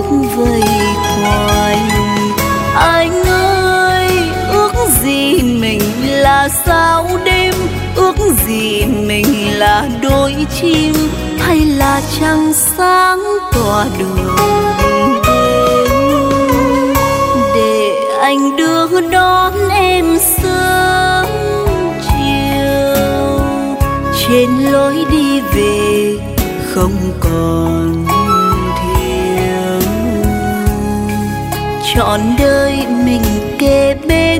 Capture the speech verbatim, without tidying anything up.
ước vây quanh. Anh ơi, ước gì mình là sao đêm, ước gì mình là đôi chim, hay là trăng sáng tỏa đường đêm, để anh đưa đón em sớm chiều. Trên lối đi về không còn thiếu, trọn đời mình kề bên